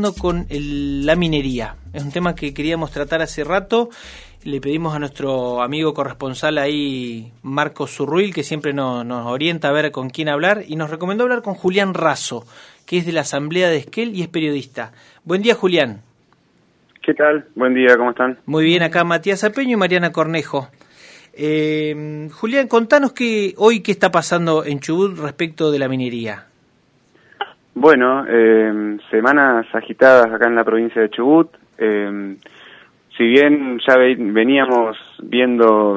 pasando con la minería? Es un tema que queríamos tratar hace rato. Le pedimos a nuestro amigo corresponsal ahí, Marcos Zurruil, que siempre nos orienta a ver con quién hablar, y nos recomendó hablar con Julián Razo, que es de la Asamblea de Esquel y es periodista. Buen día, Julián. ¿Qué tal? Buen día, ¿cómo están? Muy bien, acá Matías Apeño y Mariana Cornejo. Julián, contanos qué está pasando en Chubut respecto de la minería. Bueno, semanas agitadas acá en la provincia de Chubut. Si bien ya veníamos viendo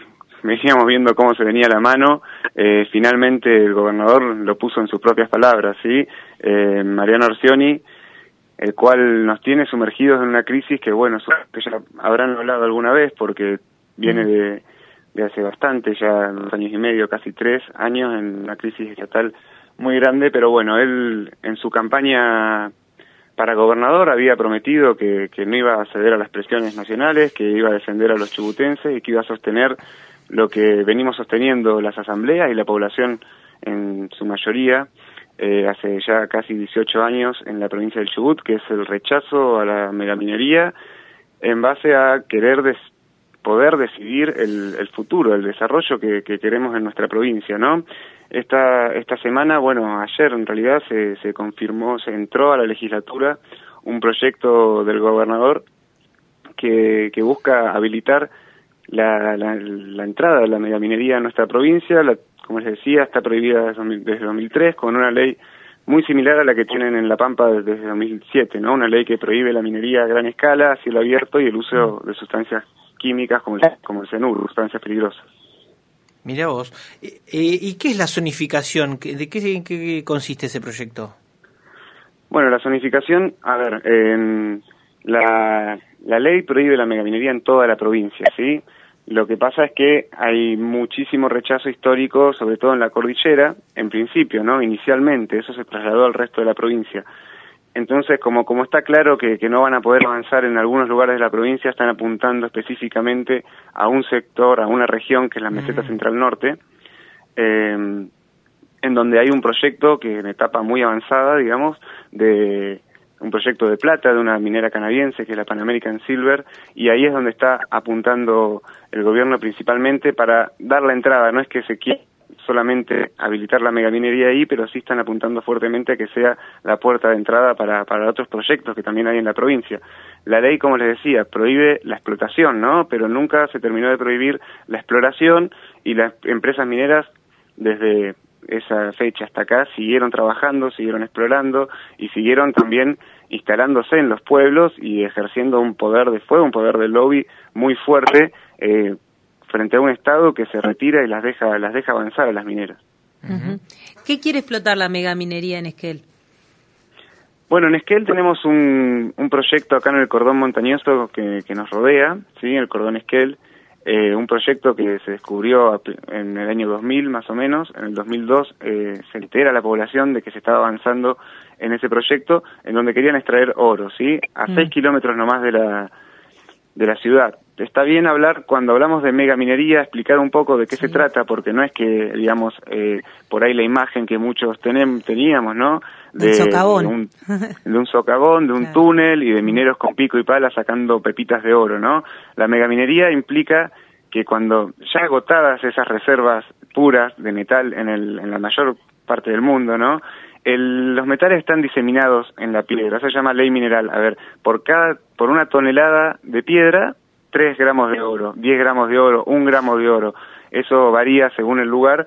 cómo se venía la mano, finalmente el gobernador lo puso en sus propias palabras, ¿sí? Mariano Orsioni, el cual nos tiene sumergidos en una crisis que, bueno, que ya habrán hablado alguna vez porque viene de hace bastante, ya 2 años y medio, casi 3 años, en una crisis estatal muy grande, pero bueno, él en su campaña para gobernador había prometido que no iba a ceder a las presiones nacionales, que iba a defender a los chubutenses y que iba a sostener lo que venimos sosteniendo las asambleas y la población en su mayoría hace ya casi 18 años en la provincia del Chubut, que es el rechazo a la megaminería en base a querer poder decidir el futuro, el desarrollo que queremos en nuestra provincia, ¿no? Esta semana, bueno, ayer en realidad se confirmó, se entró a la legislatura un proyecto del gobernador que busca habilitar la entrada de la megaminería en nuestra provincia. Como les decía, está prohibida desde 2003 con una ley muy similar a la que tienen en La Pampa desde 2007, ¿no? Una ley que prohíbe la minería a gran escala, a cielo abierto y el uso de sustancias químicas como el cianuro, sustancias peligrosas. Mirá vos. ¿Y qué es la zonificación? ¿De qué consiste ese proyecto? Bueno, la zonificación, a ver, la ley prohíbe la megaminería en toda la provincia, ¿sí? Lo que pasa es que hay muchísimo rechazo histórico, sobre todo en la cordillera, en principio, ¿no? Inicialmente, eso se trasladó al resto de la provincia. Entonces, como está claro que no van a poder avanzar en algunos lugares de la provincia, están apuntando específicamente a un sector, a una región que es la meseta central norte, en donde hay un proyecto que en etapa muy avanzada, digamos, de un proyecto de plata de una minera canadiense que es la Pan American Silver, y ahí es donde está apuntando el gobierno principalmente para dar la entrada. No es que se quiera solamente habilitar la megaminería ahí, pero sí están apuntando fuertemente a que sea la puerta de entrada para otros proyectos que también hay en la provincia. La ley, como les decía, prohíbe la explotación, ¿no? Pero nunca se terminó de prohibir la exploración, y las empresas mineras desde esa fecha hasta acá siguieron trabajando, siguieron explorando y siguieron también instalándose en los pueblos y ejerciendo un poder de fuego, un poder de lobby muy fuerte frente a un Estado que se retira y las deja avanzar a las mineras. Uh-huh. ¿Qué quiere explotar la megaminería en Esquel? Bueno, en Esquel tenemos un proyecto acá en el cordón montañoso que nos rodea, ¿sí? El cordón Esquel, un proyecto que se descubrió en el año 2000 más o menos. En el 2002 se entera la población de que se estaba avanzando en ese proyecto, en donde querían extraer oro, ¿sí? A 6 kilómetros nomás de la ciudad. Está bien hablar, cuando hablamos de megaminería, explicar un poco de qué se trata, porque no es que, digamos, por ahí la imagen que muchos teníamos, ¿no? De socavón. De un socavón, de un túnel y de mineros con pico y pala sacando pepitas de oro, ¿no? La megaminería implica que cuando ya agotadas esas reservas puras de metal en la mayor parte del mundo, ¿no? Los metales están diseminados en la piedra, eso se llama ley mineral. A ver, por una tonelada de piedra, 3 gramos de oro, 10 gramos de oro, 1 gramo de oro. Eso varía según el lugar,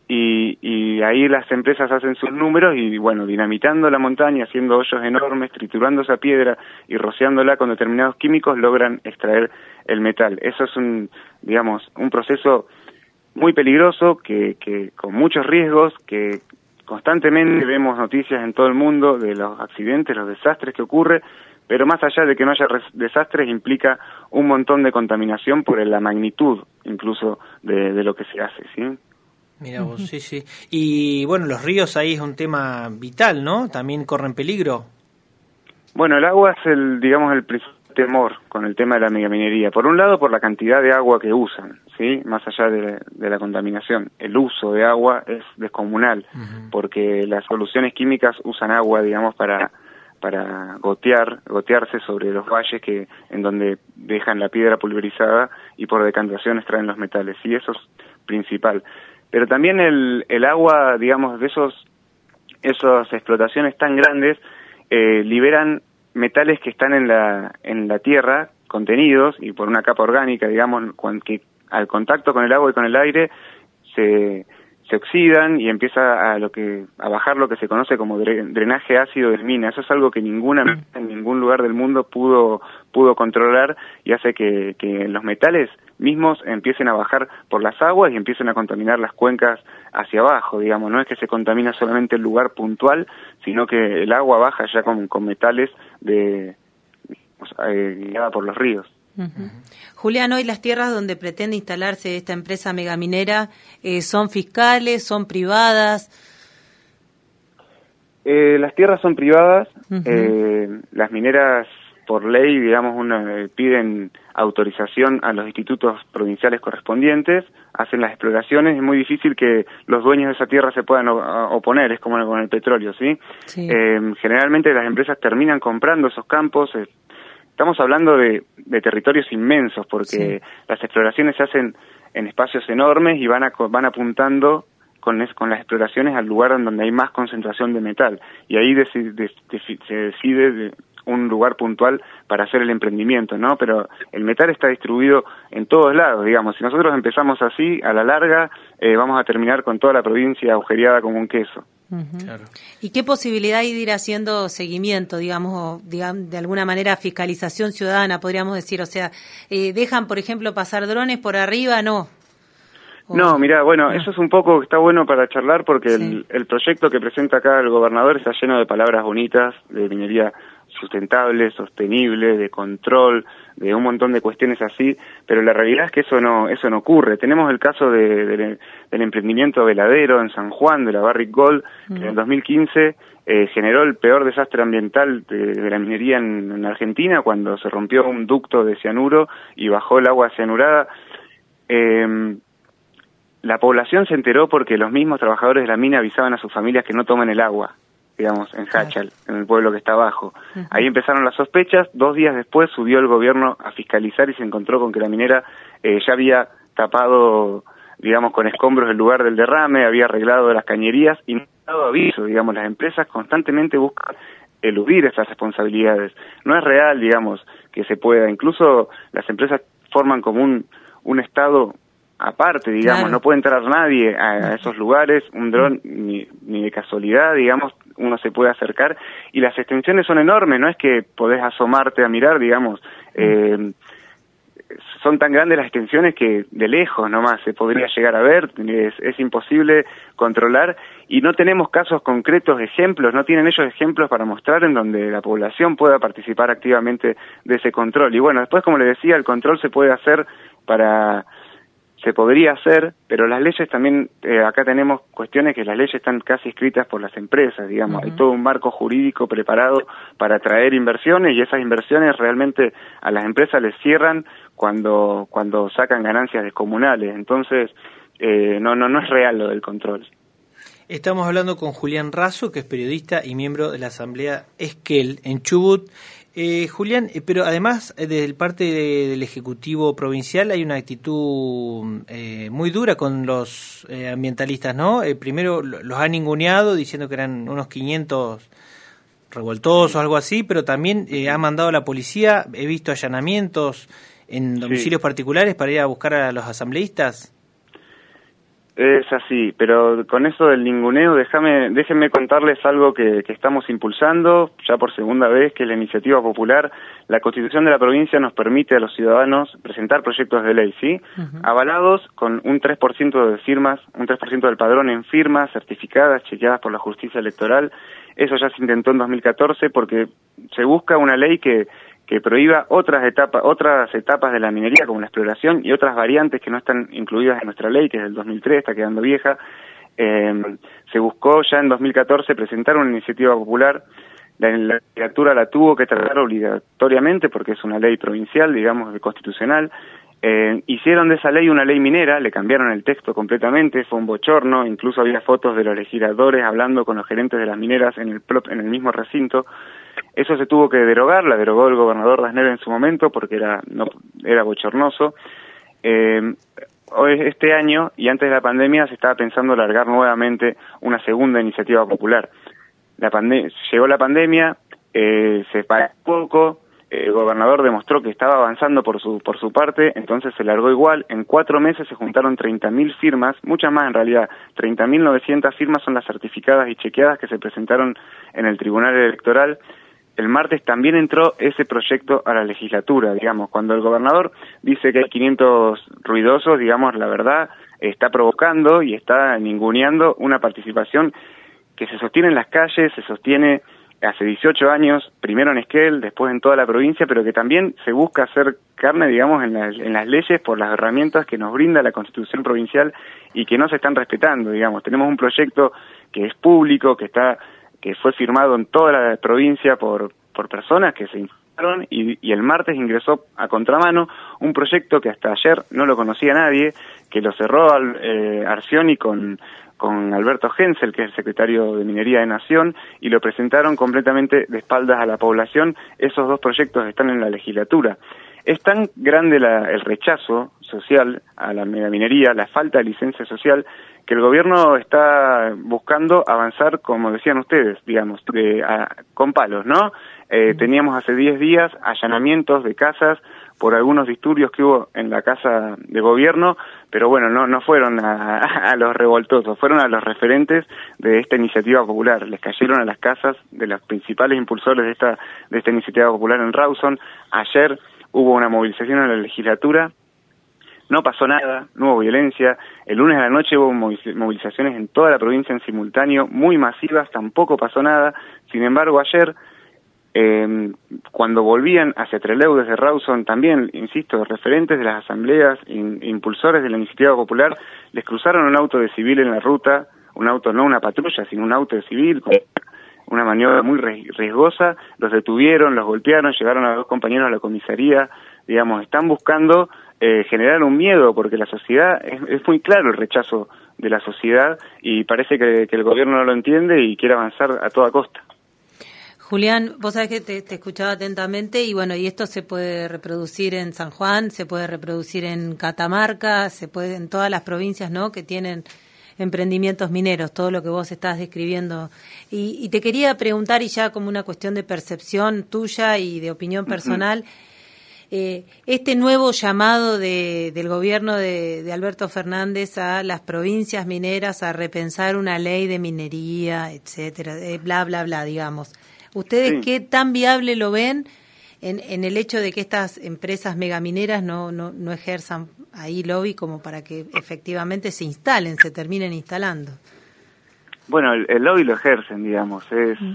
y ahí las empresas hacen sus números y, bueno, dinamitando la montaña, haciendo hoyos enormes, triturando esa piedra y rociándola con determinados químicos, logran extraer el metal. Eso es un proceso muy peligroso, que con muchos riesgos, que constantemente vemos noticias en todo el mundo de los accidentes, los desastres que ocurren, pero más allá de que no haya desastres, implica un montón de contaminación por la magnitud incluso de lo que se hace, ¿sí? Mira vos, sí. Y bueno, los ríos ahí es un tema vital, ¿no? ¿También corren peligro? Bueno, el agua es el principal temor con el tema de la megaminería. Por un lado, por la cantidad de agua que usan, ¿sí? Más allá de la contaminación. El uso de agua es descomunal, porque las soluciones químicas usan agua, digamos, para gotearse sobre los valles en donde dejan la piedra pulverizada y por decantación extraen los metales, y eso es principal. Pero también el agua, digamos, de esas explotaciones tan grandes, liberan metales que están en la tierra, contenidos, y por una capa orgánica, digamos, que al contacto con el agua y con el aire se oxidan y empieza a bajar lo que se conoce como drenaje ácido de mina. Eso es algo que ninguna mina en ningún lugar del mundo pudo controlar, y hace que los metales mismos empiecen a bajar por las aguas y empiecen a contaminar las cuencas hacia abajo, digamos. No es que se contamina solamente el lugar puntual, sino que el agua baja ya con metales guiada por los ríos. Uh-huh. Julián, hoy las tierras donde pretende instalarse esta empresa megaminera son fiscales, son privadas. Las tierras son privadas. Uh-huh. Las mineras, por ley, digamos, piden autorización a los institutos provinciales correspondientes, hacen las exploraciones. Es muy difícil que los dueños de esa tierra se puedan oponer, es como con el petróleo, ¿sí? Sí. Generalmente las empresas terminan comprando esos campos. Estamos hablando de territorios inmensos, porque sí, las exploraciones se hacen en espacios enormes y van apuntando con las exploraciones al lugar en donde hay más concentración de metal, y ahí se decide un lugar puntual para hacer el emprendimiento, ¿no? Pero el metal está distribuido en todos lados, digamos. Si nosotros empezamos así, a la larga vamos a terminar con toda la provincia agujereada como un queso. Uh-huh. Claro. ¿Y qué posibilidad hay de ir haciendo seguimiento, digamos, de alguna manera fiscalización ciudadana, podríamos decir? O sea, ¿dejan, por ejemplo, pasar drones por arriba? No. No, mirá, bueno, eso es un poco, está bueno para charlar, porque sí, el proyecto que presenta acá el gobernador está lleno de palabras bonitas, de minería sustentable, sostenible, de control, de un montón de cuestiones así, pero la realidad es que eso no ocurre. Tenemos el caso del emprendimiento veladero en San Juan, de la Barrick Gold, que en el 2015 generó el peor desastre ambiental de la minería en Argentina, cuando se rompió un ducto de cianuro y bajó el agua cianurada. La población se enteró porque los mismos trabajadores de la mina avisaban a sus familias que no tomen el agua, digamos, en Hachal, en el pueblo que está abajo. Uh-huh. Ahí empezaron las sospechas. 2 días después subió el gobierno a fiscalizar y se encontró con que la minera ya había tapado, digamos, con escombros el lugar del derrame, había arreglado las cañerías y no ha dado aviso. Digamos, las empresas constantemente buscan eludir esas responsabilidades. No es real, digamos, que se pueda. Incluso las empresas forman como un estado aparte, digamos, claro, no puede entrar nadie a esos lugares, un dron ni de casualidad, digamos, uno se puede acercar, y las extensiones son enormes, no es que podés asomarte a mirar, digamos, son tan grandes las extensiones que de lejos nomás se podría llegar a ver, es imposible controlar, y no tenemos casos concretos, ejemplos, no tienen ellos ejemplos para mostrar en donde la población pueda participar activamente de ese control. Y bueno, después, como le decía, el control se podría hacer, pero las leyes también, acá tenemos cuestiones que las leyes están casi escritas por las empresas, digamos. Uh-huh. Hay todo un marco jurídico preparado para atraer inversiones, y esas inversiones realmente a las empresas les cierran cuando sacan ganancias descomunales. Entonces, no es real lo del control. Estamos hablando con Julián Razo, que es periodista y miembro de la Asamblea Esquel en Chubut. Julián, pero además desde parte del Ejecutivo Provincial hay una actitud muy dura con los ambientalistas, ¿no? Primero los han ninguneado diciendo que eran unos 500 revoltosos o algo así, pero también ha mandado a la policía. He visto allanamientos en domicilios particulares para ir a buscar a los asambleístas. Es así, pero con eso del ninguneo, déjenme contarles algo que estamos impulsando ya por segunda vez, que es la iniciativa popular. La Constitución de la provincia nos permite a los ciudadanos presentar proyectos de ley, ¿sí? Uh-huh. Avalados con un 3% de firmas, un 3% del padrón en firmas, certificadas, chequeadas por la justicia electoral. Eso ya se intentó en 2014 porque se busca una ley que prohíba otras etapas de la minería, como la exploración, y otras variantes que no están incluidas en nuestra ley, que es del 2003, está quedando vieja. Se buscó ya en 2014 presentar una iniciativa popular. La legislatura la tuvo que tratar obligatoriamente porque es una ley provincial, digamos, constitucional. Hicieron de esa ley una ley minera, le cambiaron el texto completamente, fue un bochorno, incluso había fotos de los legisladores hablando con los gerentes de las mineras en el mismo recinto. Eso se tuvo que derogar, la derogó el gobernador Dasner en su momento porque era bochornoso. Hoy, este año y antes de la pandemia, se estaba pensando largar nuevamente una segunda iniciativa popular. Llegó la pandemia, se paró un poco, el gobernador demostró que estaba avanzando por su parte, entonces se largó igual. En 4 meses se juntaron 30.000 firmas, muchas más en realidad. 30.900 firmas son las certificadas y chequeadas que se presentaron en el Tribunal Electoral. El martes también entró ese proyecto a la legislatura, digamos. Cuando el gobernador dice que hay 500 ruidosos, digamos, la verdad, está provocando y está ninguneando una participación que se sostiene en las calles, se sostiene hace 18 años, primero en Esquel, después en toda la provincia, pero que también se busca hacer carne, digamos, en las leyes por las herramientas que nos brinda la Constitución provincial y que no se están respetando, digamos. Tenemos un proyecto que es público, que fue firmado en toda la provincia por personas que se informaron y el martes ingresó a contramano un proyecto que hasta ayer no lo conocía nadie, que lo cerró Arcioni con Alberto Hensel, que es el secretario de Minería de Nación, y lo presentaron completamente de espaldas a la población. Esos 2 proyectos están en la legislatura. Es tan grande el rechazo social a la megaminería, la falta de licencia social, que el gobierno está buscando avanzar, como decían ustedes, digamos, con palos, ¿no? Teníamos hace 10 días allanamientos de casas por algunos disturbios que hubo en la casa de gobierno, pero bueno, no fueron a los revoltosos, fueron a los referentes de esta iniciativa popular. Les cayeron a las casas de los principales impulsores de esta iniciativa popular en Rawson. Ayer hubo una movilización en la legislatura, no pasó nada, no hubo violencia. El lunes a la noche hubo movilizaciones en toda la provincia en simultáneo, muy masivas, tampoco pasó nada. Sin embargo, ayer, cuando volvían hacia Trelew desde Rawson, también, insisto, referentes de las asambleas, impulsores de la iniciativa popular, les cruzaron un auto de civil en la ruta, un auto, no una patrulla, sino un auto de civil, con una maniobra muy riesgosa, los detuvieron, los golpearon, llevaron a 2 compañeros a la comisaría, digamos, están buscando generar un miedo, porque la sociedad, es muy claro el rechazo de la sociedad, y parece que el gobierno no lo entiende y quiere avanzar a toda costa. Julián, vos sabés que te escuchaba atentamente y bueno, y esto se puede reproducir en San Juan, se puede reproducir en Catamarca, se puede en todas las provincias, ¿no?, que tienen emprendimientos mineros, todo lo que vos estás describiendo. Y te quería preguntar, y ya como una cuestión de percepción tuya y de opinión personal, este nuevo llamado del gobierno de Alberto Fernández a las provincias mineras a repensar una ley de minería, etcétera, bla, bla, bla, digamos. ¿Ustedes sí, qué tan viable lo ven en el hecho de que estas empresas megamineras no ejerzan ahí lobby como para que efectivamente se instalen, se terminen instalando? Bueno, el lobby lo ejercen, digamos.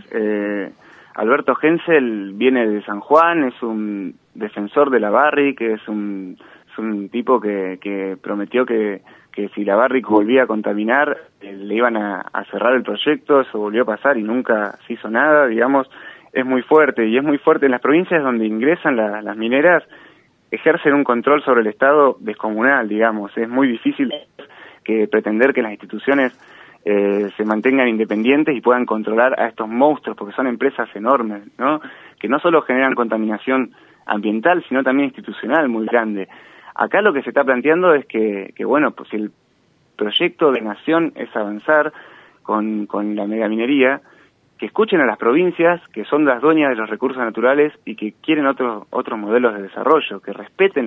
Alberto Hensel viene de San Juan, es un defensor de la Barrick, es un tipo que prometió que si la Barrick volvía a contaminar, le iban a cerrar el proyecto. Eso volvió a pasar y nunca se hizo nada, digamos. Es muy fuerte, y es muy fuerte en las provincias donde ingresan las mineras, ejercen un control sobre el Estado descomunal, digamos. Es muy difícil pretender que las instituciones se mantengan independientes y puedan controlar a estos monstruos, porque son empresas enormes, ¿no?, que no solo generan contaminación ambiental, sino también institucional muy grande. Acá lo que se está planteando es que bueno, pues si el proyecto de nación es avanzar con la megaminería, que escuchen a las provincias, que son las dueñas de los recursos naturales y que quieren otros modelos de desarrollo, que respeten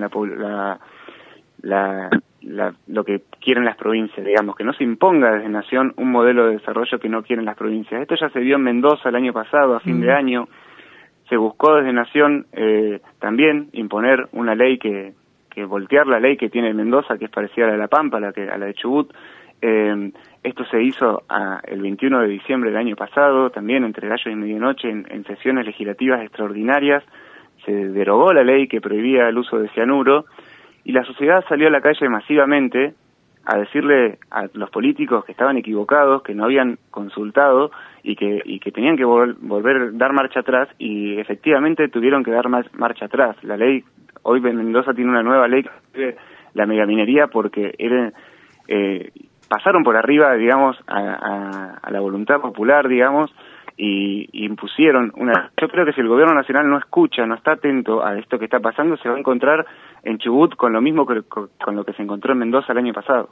lo que quieren las provincias, digamos, que no se imponga desde nación un modelo de desarrollo que no quieren las provincias. Esto ya se vio en Mendoza el año pasado, a fin de año. Se buscó desde nación también imponer una ley que voltear la ley que tiene Mendoza, que es parecida a la de La Pampa, a la de Chubut. Esto se hizo el 21 de diciembre del año pasado, también entre gallo y medianoche, en sesiones legislativas extraordinarias. Se derogó la ley que prohibía el uso de cianuro, y la sociedad salió a la calle masivamente a decirle a los políticos que estaban equivocados, que no habían consultado y que tenían que dar marcha atrás, y efectivamente tuvieron que dar marcha atrás. La ley, hoy Mendoza tiene una nueva ley que prohíbe la megaminería porque pasaron por arriba, digamos, a la voluntad popular, digamos, y impusieron una... Yo creo que si el gobierno nacional no escucha, no está atento a esto que está pasando, se va a encontrar en Chubut con lo mismo que con lo que se encontró en Mendoza el año pasado.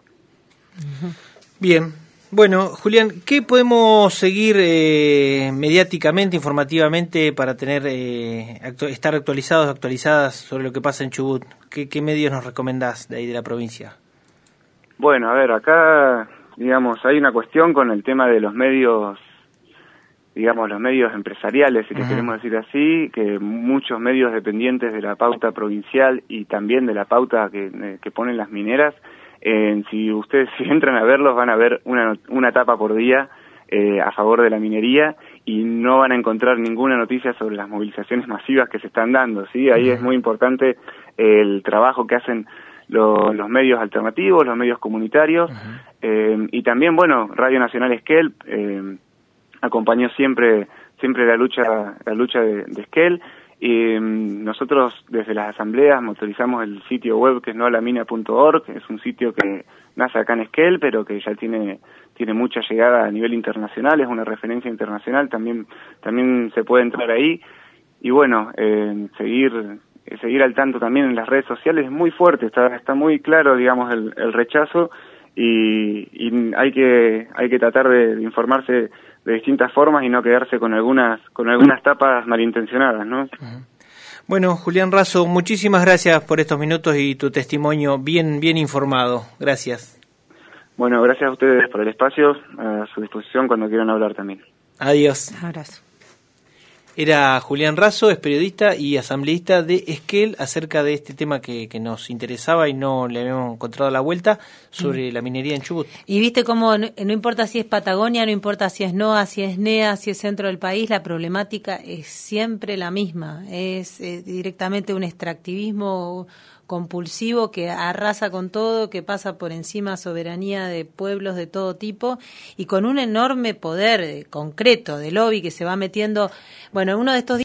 Bien. Bueno, Julián, ¿qué podemos seguir mediáticamente, informativamente, para tener estar actualizadas sobre lo que pasa en Chubut? ¿Qué medios nos recomendás de ahí de la provincia? Bueno, a ver, acá, digamos, hay una cuestión con el tema de los medios, digamos, los medios empresariales, si le queremos decir así, que muchos medios dependientes de la pauta provincial y también de la pauta que ponen las mineras, si ustedes si entran a verlos van a ver una tapa por día a favor de la minería y no van a encontrar ninguna noticia sobre las movilizaciones masivas que se están dando, ¿sí? Ahí es muy importante el trabajo que hacen los medios alternativos, los medios comunitarios, y también, bueno, Radio Nacional Esquel acompañó siempre la lucha de Esquel. Y nosotros desde las asambleas motorizamos el sitio web que es noalamina.org, es un sitio que nace acá en Esquel, pero que ya tiene mucha llegada a nivel internacional, es una referencia internacional, también se puede entrar ahí. Y bueno, seguir al tanto también en las redes sociales es muy fuerte, está muy claro, digamos, el rechazo y hay que tratar de informarse de distintas formas y no quedarse con algunas tapas malintencionadas, ¿no? Bueno, Julián Razo, muchísimas gracias por estos minutos y tu testimonio bien informado. Gracias. Bueno, gracias a ustedes por el espacio, a su disposición cuando quieran hablar también. Adiós. Un abrazo. Era Julián Razo, es periodista y asambleísta de Esquel, acerca de este tema que nos interesaba y no le habíamos encontrado la vuelta, sobre la minería en Chubut. Y viste cómo no importa si es Patagonia, no importa si es NOA, si es NEA, si es centro del país, la problemática es siempre la misma. Es directamente un extractivismo compulsivo que arrasa con todo, que pasa por encima soberanía de pueblos de todo tipo y con un enorme poder concreto de lobby que se va metiendo. Bueno, uno de estos días